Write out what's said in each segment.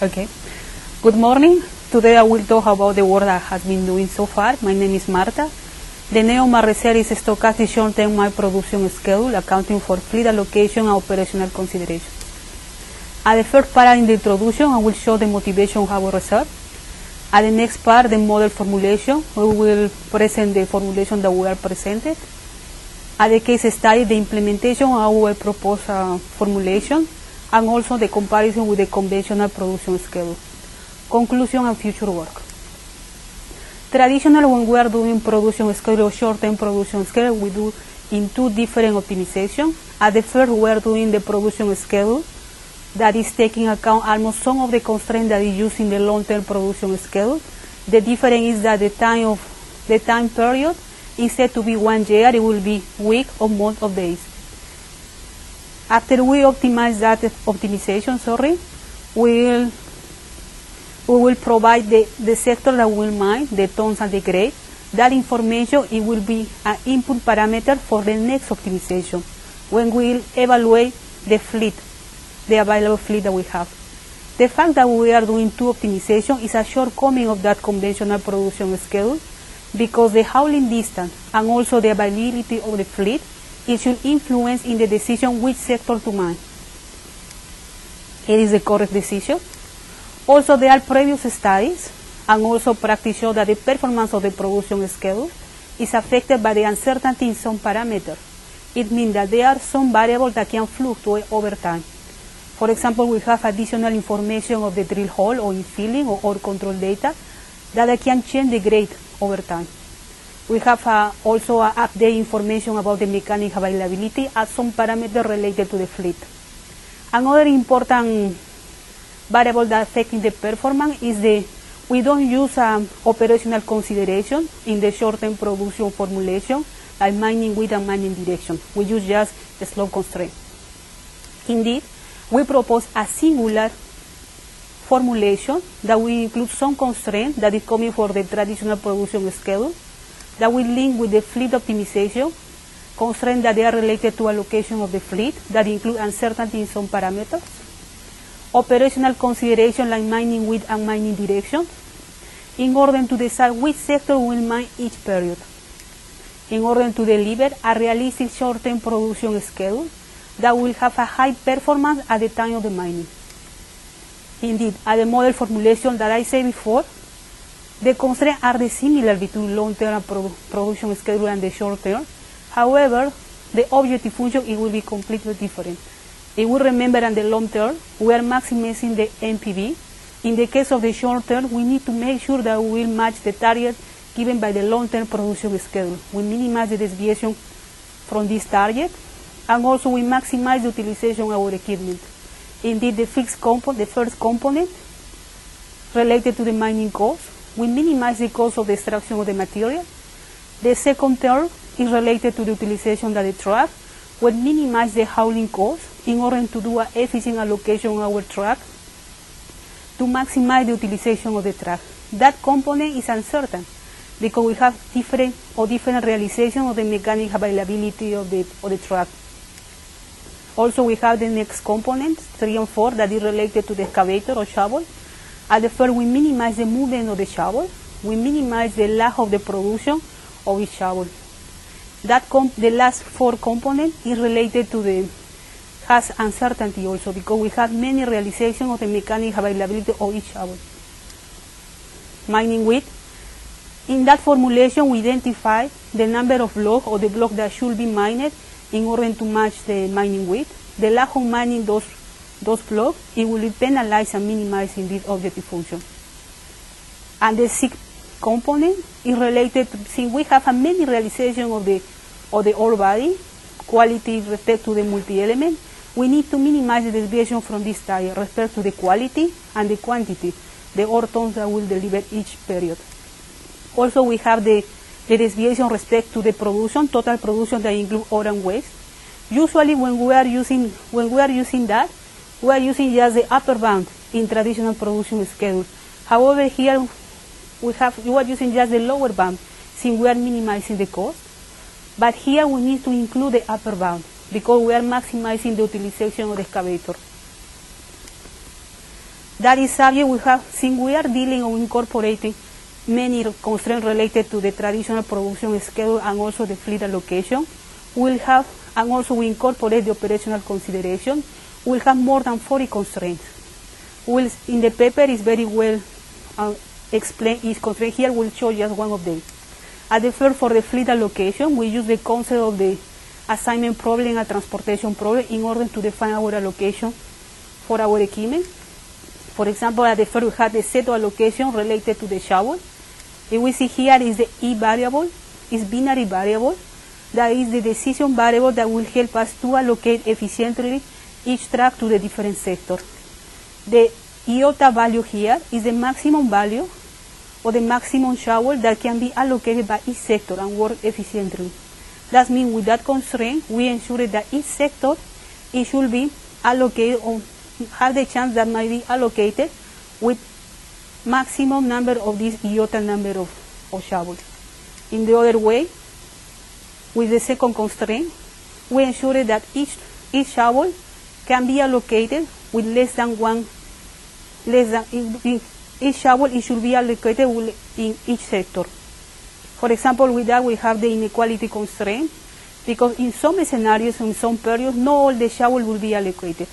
Okay. Good morning. Today I will talk about the work that has been doing so far. My name is Marta. The name of my research is Stochastic Short-Term Mine Production Schedule, accounting for fleet allocation and operational considerations. At the first part in the introduction, I will show the motivation of our research. At the next part, the model formulation. We will present the formulation that we are presented. At the case study, the implementation of our proposed formulation, and also the comparison with the conventional production schedule. Conclusion and future work. Traditionally, when we are doing production schedule or short-term production schedule, we do in two different optimizations. At the first, we are doing the production schedule that is taking account almost some of the constraints that is used in the long-term production schedule. The difference is that the time period, instead to be 1 year, it will be week or month of days. After we optimize that optimization, we will provide the sector that will mine, the tons and the grade. That information, it will be an input parameter for the next optimization when we will evaluate the fleet, the available fleet that we have. The fact that we are doing two optimizations is a shortcoming of that conventional production schedule, because the hauling distance and also the availability of the fleet, it should influence in the decision which sector to mine. It is the correct decision. Also, there are previous studies and also practice show that the performance of the production schedule is affected by the uncertainty in some parameters. It means that there are some variables that can fluctuate over time. For example, we have additional information of the drill hole or infilling or control data that can change the grade over time. We have also update information about the mechanic availability as some parameters related to the fleet. Another important variable that affecting the performance is we don't use operational consideration in the short-term production formulation, like mining width and mining direction. We use just the slope constraint. Indeed, we propose a singular formulation that will include some constraint that is coming for the traditional production schedule, that will link with the fleet optimization, constraints that they are related to allocation of the fleet, that include uncertainty in some parameters, operational consideration like mining width and mining direction, in order to decide which sector will mine each period, in order to deliver a realistic short-term production schedule that will have a high performance at the time of the mining. Indeed, at the model formulation that I said before, the constraints are similar between long-term production schedule and the short-term. However, the objective function, it will be completely different. If we remember in the long-term, we are maximizing the NPV. In the case of the short-term, we need to make sure that we will match the target given by the long-term production schedule. We minimize the deviation from this target, and also we maximize the utilization of our equipment. Indeed, the fixed component, the first component, related to the mining cost, we minimize the cost of the extraction of the material. The second term is related to the utilization of the truck. We minimize the hauling cost in order to do an efficient allocation of our truck to maximize the utilization of the truck. That component is uncertain because we have different realization of the mechanic availability of the truck. Also, we have the next components, 3 and 4, that is related to the excavator or shovel. At the first, we minimize the movement of the shovel. We minimize the lack of the production of each shovel. The last 4 component is related to has uncertainty also, because we have many realizations of the mechanic availability of each shovel. Mining width. In that formulation, we identify the number of blocks or the block that should be mined in order to match the mining width. The lack of mining those blocks, it will be penalized and minimized in this objective function. And the 6th component is related to, since we have a many realization of the ore body, quality with respect to the multi-element, we need to minimize the deviation from this target with respect to the quality and the quantity, the ore tons that will deliver each period. Also, we have the deviation with respect to the production, total production that include ore and waste. Usually, when we are using that, we are using just the upper bound in traditional production schedule. However, here we are using just the lower bound since we are minimizing the cost. But here we need to include the upper bound because we are maximizing the utilization of the excavator. That is subject we have, since we are dealing or incorporating many constraints related to the traditional production schedule and also the fleet allocation, we'll have, and also we incorporate the operational consideration, we'll have more than 40 constraints. In the paper is very well explained, each constraint here will show just one of them. At the first, for the fleet allocation, we use the concept of the assignment problem and transportation problem in order to define our allocation for our equipment. For example, at the first we have the set of allocation related to the shovel. If we see here is the E variable, is binary variable, that is the decision variable that will help us to allocate efficiently each track to the different sector. The iota value here is the maximum value or the maximum shovel that can be allocated by each sector and work efficiently. That means with that constraint, we ensure that each sector it should be allocated or have the chance that might be allocated with maximum number of this iota number of shovels. In the other way, with the second constraint, we ensure that each shovel can be allocated with each shovel it should be allocated in each sector. For example, with that we have the inequality constraint, because in some scenarios, in some periods, not all the shovel will be allocated.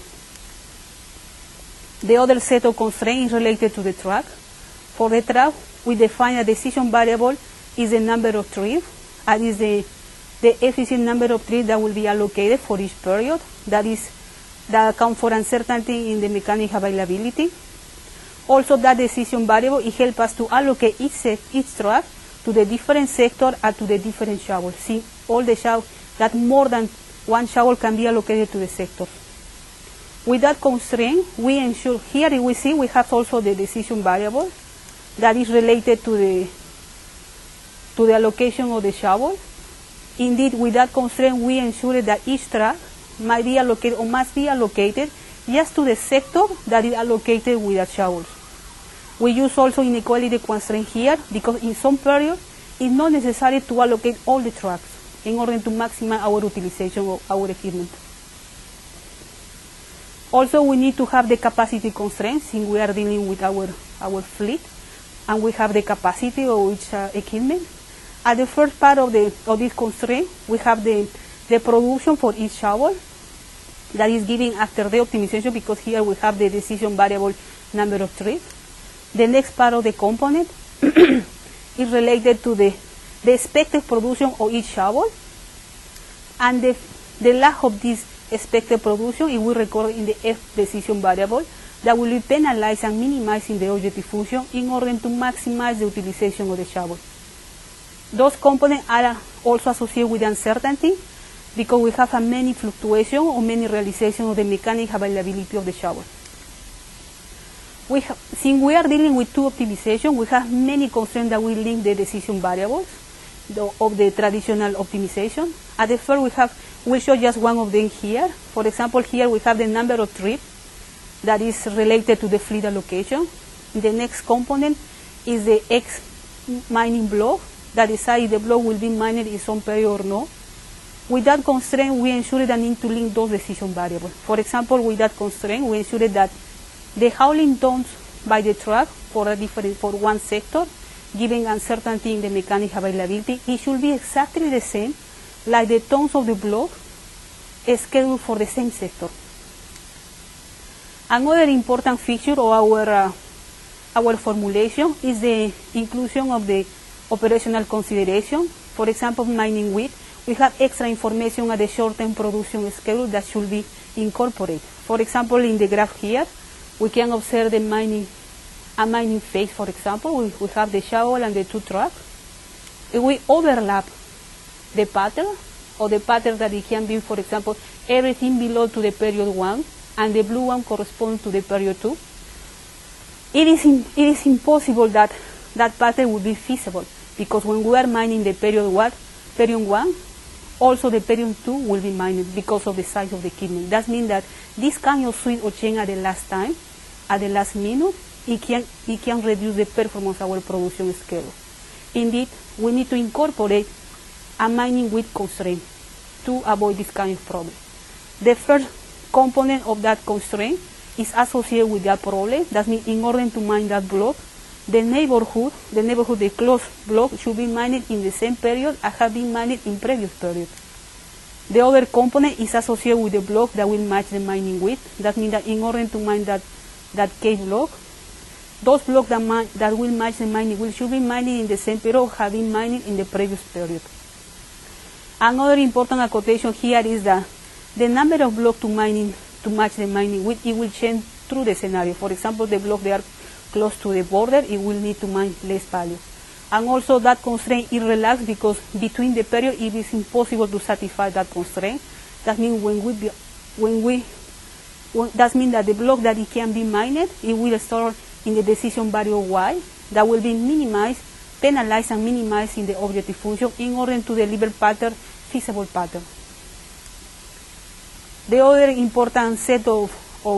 The other set of constraints is related to the track. For the track, we define a decision variable is the number of trips, and is the efficient number of trips that will be allocated for each period. That account for uncertainty in the mechanic availability. Also, that decision variable it helps us to allocate each track to the different sector and to the different shovels. See, all the shovels that more than one shovel can be allocated to the sector. With that constraint, we ensure here we see we have also the decision variable that is related to the allocation of the shovel. Indeed, with that constraint, we ensure that each track might be allocated or must be allocated just to the sector that is allocated with that shovel. We use also inequality constraint here because in some periods it's not necessary to allocate all the tracks in order to maximize our utilization of our equipment. Also, we need to have the capacity constraints since we are dealing with our fleet, and we have the capacity of each equipment. At the first part of this constraint, we have the production for each shovel that is given after the optimization, because here we have the decision variable number of trips. The next part of the component is related to the expected production of each shovel, and the lack of this expected production it will record in the F decision variable that will be penalized and minimized in the objective function in order to maximize the utilization of the shovel. Those components are also associated with uncertainty because we have a many fluctuation or many realization of the mechanic availability of the shovel. Since we are dealing with two optimization, we have many constraints that will link the decision variables of the traditional optimization. At the first, we'll show just one of them here. For example, here we have the number of trips that is related to the fleet allocation. The next component is the X mining block that decides if the block will be mined in some period or no. With that constraint, we ensure that need to link those decision variables. For example, with that constraint, we ensure that the hauling tons by the truck for one sector, giving uncertainty in the mechanic availability, it should be exactly the same like the tons of the block scheduled for the same sector. Another important feature of our formulation is the inclusion of the operational consideration. For example, mining width, we have extra information at the short-term production schedule that should be incorporated. For example, in the graph here, we can observe the mining phase. For example, we have the shovel and the two trucks. If we overlap the pattern, or the pattern that it can be, for example, everything below to the period 1, and the blue one corresponds to the period 2, it is impossible that that pattern would be feasible, because when we are mining the period 1, also the period 2 will be mined because of the size of the equipment. That means that this kind of switch or change at the last time, at the last minute, it can reduce the performance of our production schedule. Indeed, we need to incorporate a mining width constraint to avoid this kind of problem. The first component of that constraint is associated with that problem. That means in order to mine that block, the neighborhood, the close block should be mined in the same period as have been mined in previous period. The other component is associated with the block that will match the mining width. That means that in order to mine that cave block, those blocks that will match the mining width should be mined in the same period or have been mined in the previous period. Another important quotation here is that the number of blocks to match the mining width, it will change through the scenario. For example, the blocks they are close to the border, it will need to mine less value. And also that constraint is relaxed because between the period it is impossible to satisfy that constraint. That means that means that the block that it can be mined, it will store in the decision variable y that will be minimized, penalized and minimized in the objective function in order to deliver feasible pattern. The other important set of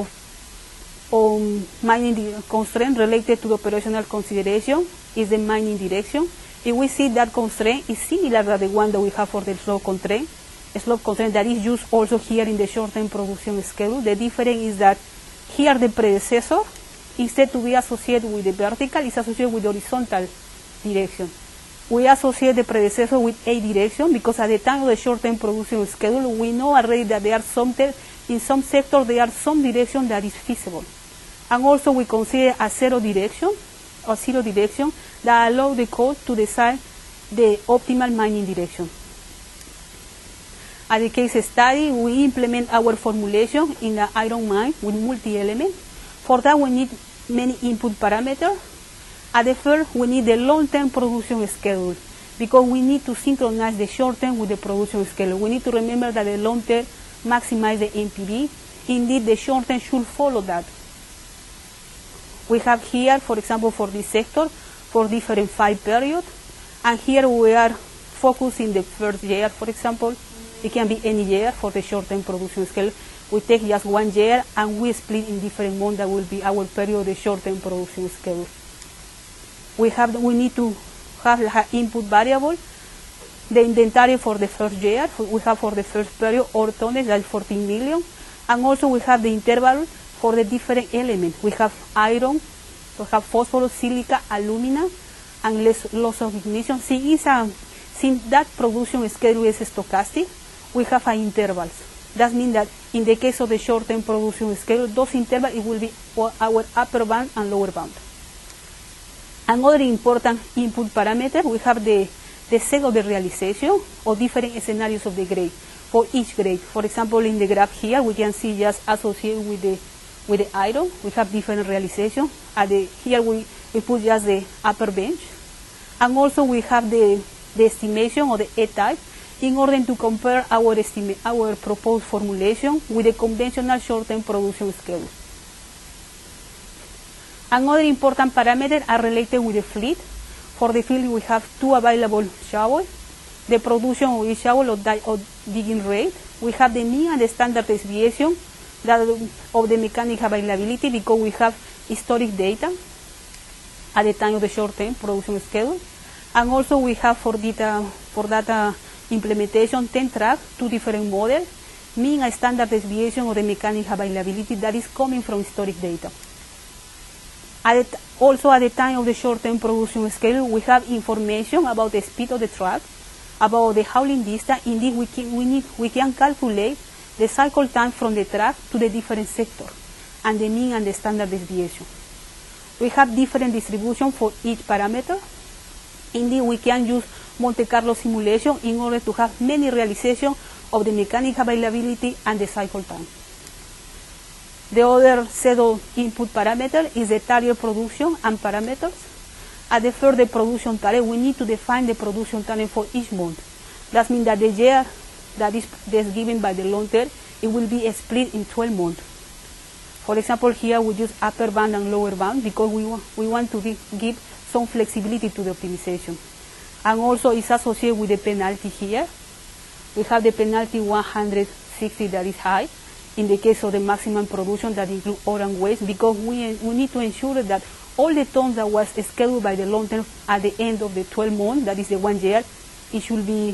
mining constraint related to the operational consideration is the mining direction. If we see that constraint is similar to the one that we have for the slope constraint, that is used also here in the short-term production schedule. The difference is that here the predecessor, instead to be associated with the vertical, is associated with the horizontal direction. We associate the predecessor with a direction because at the time of the short-term production schedule, we know already that there are in some sectors there are some direction that is feasible. And also we consider a zero direction that allows the code to decide the optimal mining direction. At the case study, we implement our formulation in the iron mine with multi-element. For that, we need many input parameters. At the first, we need the long-term production schedule because we need to synchronize the short-term with the production schedule. We need to remember that the long-term maximizes the NPV. Indeed, the short-term should follow that. We have here, for example, for this sector, for different 5 periods, and here we are focusing the first year, for example. It can be any year for the short-term production schedule. We take just 1 year and we split in different months. That will be our period of the short-term production schedule. We need to have an input variable, the inventory for the first year. We have for the first period ore tonnage, that's 14 million. And also we have the interval for the different elements. We have iron, we have phosphorus, silica, alumina, and loss of ignition. Since that production schedule is stochastic, we have intervals. That means that in the case of the short-term production schedule, those intervals, it will be our upper bound and lower bound. Another important input parameter, we have the set of the realization of different scenarios of the grade for each grade. For example, in the graph here, we can see just associated with the iron, we have different realization. Here we put just the upper bench. And also we have the estimation of the E-type in order to compare our proposed formulation with the conventional short-term production schedule. Another important parameter are related with the fleet. For the fleet, we have 2 available shovels. The production of each shovel of digging rate. We have the mean and the standard deviation of the mechanical availability because we have historic data at the time of the short-term production schedule. And also we have for data implementation 10 tracks, 2 different models, mean and standard deviation of the mechanical availability that is coming from historic data. Also at the time of the short-term production schedule, we have information about the speed of the track, about the hauling distance. Indeed, we can calculate the cycle time from the track to the different sectors, and the mean and the standard deviation. We have different distribution for each parameter. Indeed, we can use Monte Carlo simulation in order to have many realizations of the mechanical availability and the cycle time. The other set of input parameters is the tariff production and parameters. At the further production tariff, we need to define the production tariff for each month. That means that the year that's given by the long term, it will be split in 12 months. For example, here we use upper bound and lower bound because we want to give some flexibility to the optimization. And also it's associated with the penalty here. We have the penalty 160 that is high in the case of the maximum production that includes ore and waste because we need to ensure that all the tons that was scheduled by the long term at the end of the 12 months, that is the 1 year, it should be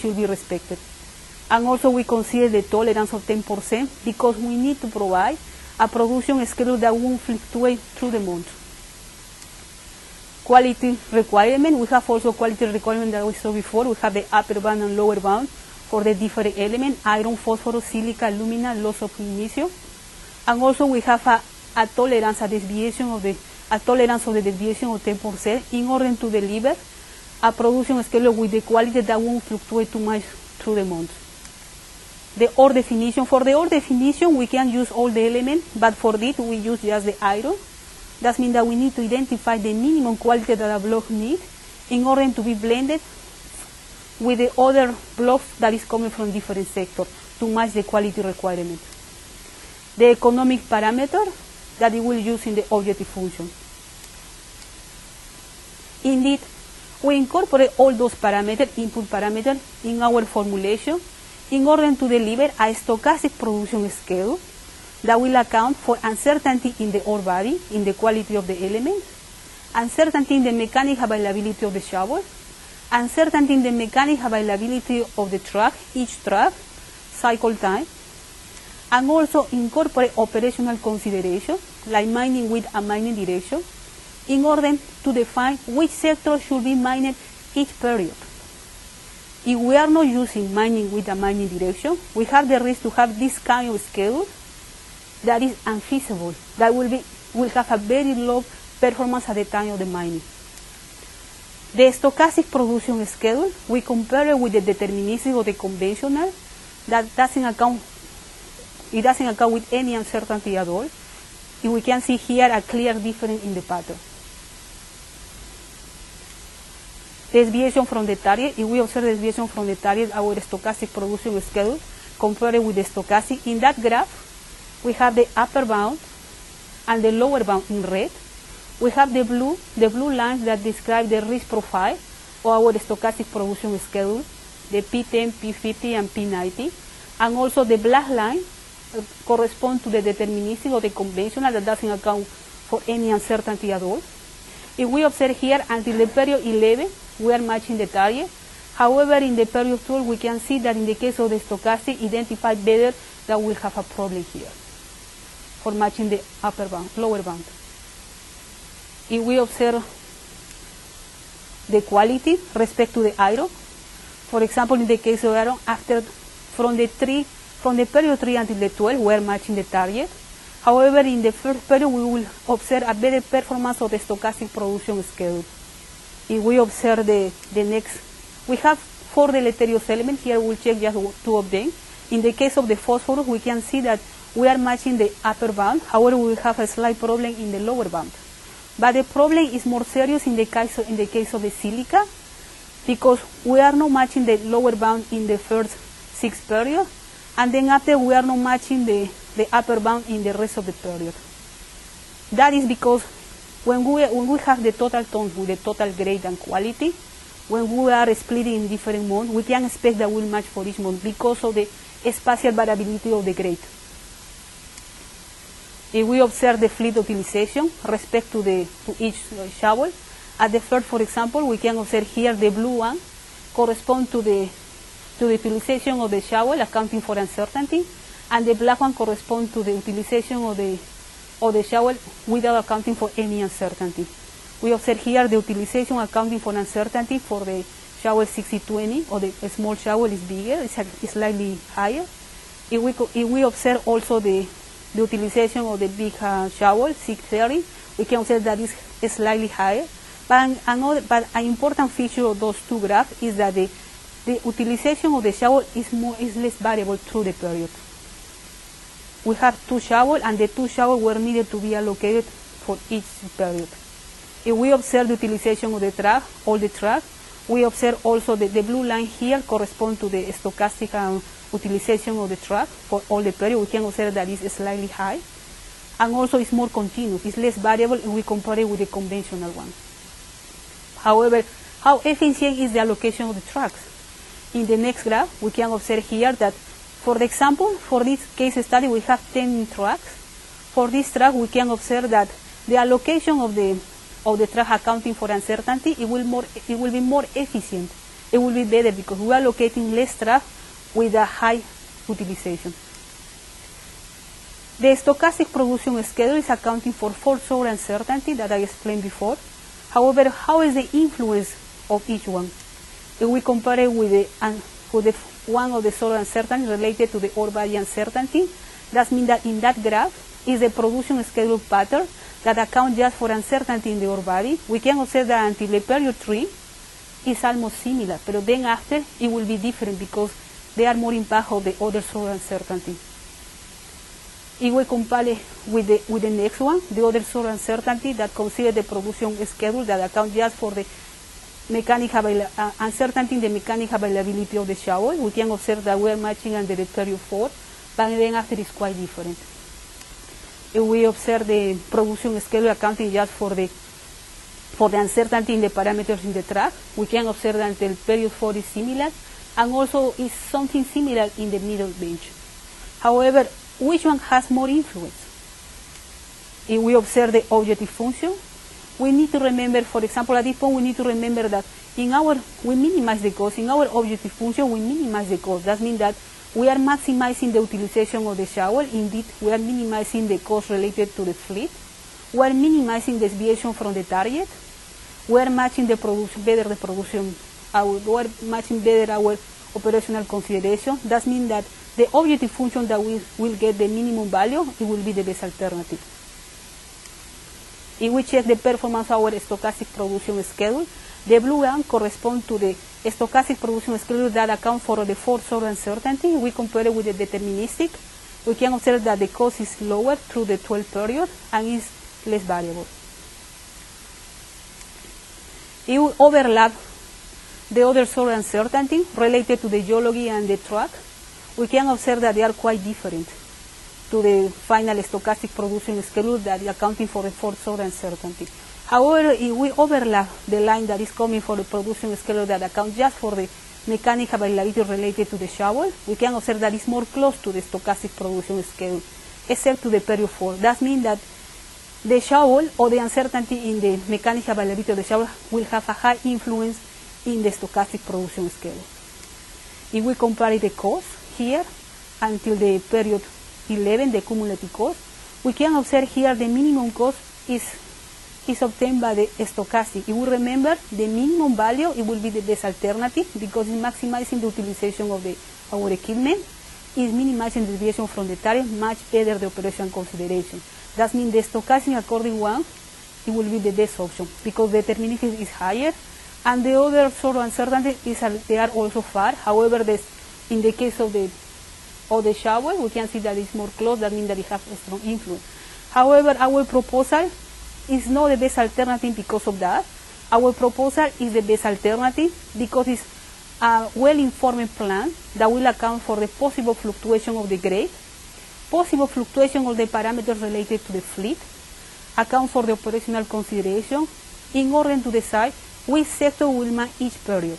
respected. And also we consider the tolerance of 10% because we need to provide a production schedule that won't fluctuate through the month. Quality requirement, we have also quality requirement that we saw before. We have the upper bound and lower bound for the different elements, iron, phosphorus, silica, alumina, loss of magnesium. And also we have a tolerance, a tolerance of the deviation of 10% in order to deliver a production schedule with the quality that won't fluctuate too much through the month. The ore definition, for the ore definition we can use all the elements, but for this we use just the iron. That means that we need to identify the minimum quality that a block needs in order to be blended with the other blocks that is coming from different sectors to match the quality requirement. The economic parameter that we will use in the objective function. Indeed, we incorporate all those parameters, input parameters, in our formulation in order to deliver a stochastic production schedule that will account for uncertainty in the ore body, in the quality of the elements, uncertainty in the mechanical availability of the shovel, uncertainty in the mechanical availability of the truck, each truck, cycle time, and also incorporate operational considerations like mining width and mining direction in order to define which sector should be mined each period. If we are not using mining width and mining direction, we have the risk to have this kind of schedule that is unfeasible, that will have a very low performance at the time of the mining. The stochastic production schedule, we compare it with the deterministic or the conventional that doesn't account with any uncertainty at all. And we can see here a clear difference in the pattern. Deviation from the target, if we observe the deviation from the target, our stochastic production schedule, compared with the stochastic, in that graph, we have the upper bound and the lower bound in red. We have the blue lines that describe the risk profile of our stochastic production schedule, the P10, P50, and P90. And also the black line corresponds to the deterministic or the conventional that doesn't account for any uncertainty at all. If we observe here, until the period 11, we are matching the target. However, in the period 12, we can see that in the case of the stochastic, identify better that we'll have a problem here for matching the lower bound. If we observe the quality respect to the iron, for example, in the case of iron, from the period 3 until the 12, we are matching the target. However, in the first period, we will observe a better performance of the stochastic production schedule. If we observe the next, we have 4 deleterious elements. Here we'll check just 2 of them. In the case of the phosphorus, we can see that we are matching the upper bound. However, we will have a slight problem in the lower bound. But the problem is more serious in the case of the silica, because we are not matching the lower bound in the first 6 periods, and then after we are not matching the upper bound in the rest of the period. That is because when we have the total tons with the total grade and quality, when we are splitting in different months, we can expect that we'll match for each month because of the spatial variability of the grade. If we observe the fluid utilization respect to each shovel, at the first, for example, we can observe here the blue one corresponds to the utilization of the shovel, accounting for uncertainty, and the black one corresponds to the utilization of the shovel without accounting for any uncertainty. We observe here the utilization accounting for uncertainty for the shovel 6020, or the small shovel is bigger, it's slightly higher. If we observe also the utilization of the big shovel 630, we can observe that is slightly higher. But an important feature of those 2 graphs is that the utilization of the shovel is less variable through the period. We have 2 shovels, and the 2 shovels were needed to be allocated for each period. If we observe the utilization of the truck, all the truck, we observe also the blue line here corresponds to the stochastic utilization of the truck for all the period. We can observe that it's slightly high, and also it's more continuous, it's less variable if we compare it with the conventional one. However, how efficient is the allocation of the trucks? In the next graph, we can observe here that, for the example, for this case study, we have 10 trucks. For this truck, we can observe that the allocation of the truck accounting for uncertainty, it will be more efficient. It will be better because we are allocating less truck with a high utilization. The stochastic production schedule is accounting for fault zone uncertainty that I explained before. However, how is the influence of each one? If we compare it with the one of the solar uncertainty related to the ore body uncertainty, that means that in that graph is the production schedule pattern that accounts just for uncertainty in the ore body. We can observe that until the period 3 is almost similar, but then after it will be different because they are more impact of the other solar uncertainty. If we compare it with the next one, the other solar uncertainty that considers the production schedule that accounts just for the uncertainty in the mechanical availability of the shower, we can observe that we are matching under the period 4, but then after it's quite different. If we observe the production schedule accounting just for the uncertainty in the parameters in the track, we can observe that the period 4 is similar, and also is something similar in the middle bench. However, which one has more influence? If we observe the objective function, we need to remember, for example, at this point, we need to remember that we minimize the cost. In our objective function, we minimize the cost. That means that we are maximizing the utilization of the shower. Indeed, we are minimizing the cost related to the fleet. We are minimizing the deviation from the target. We are matching the production, we are matching better our operational consideration. That means that the objective function that we will get the minimum value, it will be the best alternative. If we check the performance of our stochastic production schedule, the blue one corresponds to the stochastic production schedule that accounts for the fault zone uncertainty. We compare it with the deterministic. We can observe that the cost is lower through the 12 period and is less variable. If we overlap the other solar uncertainty related to the geology and the track, we can observe that they are quite different to the final stochastic production schedule that is accounting for the fault zone uncertainty. However, if we overlap the line that is coming for the production schedule that accounts just for the mechanical availability related to the shower, we can observe that it's more close to the stochastic production schedule, except to the period 4. That means that the shower or the uncertainty in the mechanical availability of the shower will have a high influence in the stochastic production schedule. If we compare the cost here until the period 11, the cumulative cost, we can observe here the minimum cost is obtained by the stochastic. If we remember the minimum value, it will be the best alternative because it's maximizing the utilization of our equipment, is minimizing the deviation from the target, much better the operation consideration. That means the stochastic according one, it will be the best option because the deterministic is higher, and the other sort of uncertainty is they are also far. However, in the case of the shower, we can see that it's more close. That means that it has a strong influence. However, our proposal is not the best alternative because of that. Our proposal is the best alternative because it's a well-informed plan that will account for the possible fluctuation of the grade, possible fluctuation of the parameters related to the fleet, account for the operational consideration, in order to decide which sector will man each period.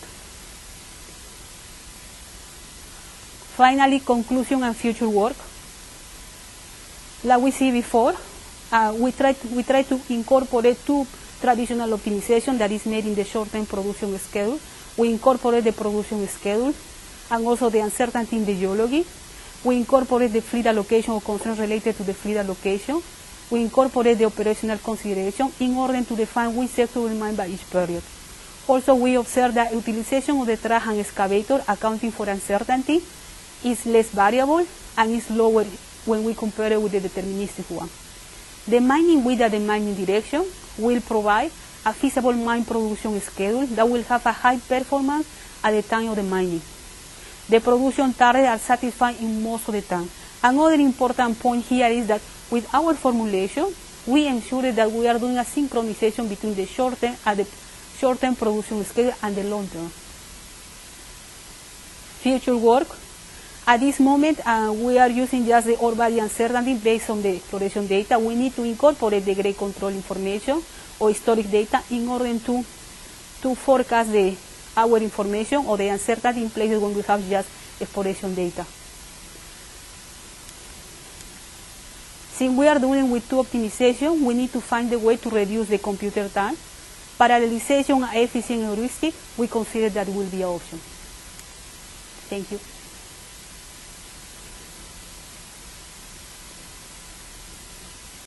Finally, conclusion and future work. Like we see before, we try to incorporate two traditional optimization that is made in the short-term production schedule. We incorporate the production schedule and also the uncertainty in the geology. We incorporate the fleet allocation or concerns related to the fleet allocation. We incorporate the operational consideration in order to define which sector will mine by each period. Also, we observe that utilization of the track and excavator accounting for uncertainty is less variable and is lower when we compare it with the deterministic one. The mining width and the mining direction will provide a feasible mine production schedule that will have a high performance at the time of the mining. The production targets are satisfied in most of the time. Another important point here is that with our formulation, we ensure that we are doing a synchronization between the short-term and the short-term production schedule and the long-term. Future work. At this moment, we are using just the ore body uncertainty based on the exploration data. We need to incorporate the grade control information or historic data in order to forecast our information or the uncertainty in places when we have just exploration data. Since we are doing with two optimization, we need to find a way to reduce the computer time. Parallelization and efficient heuristic, we consider that will be an option. Thank you.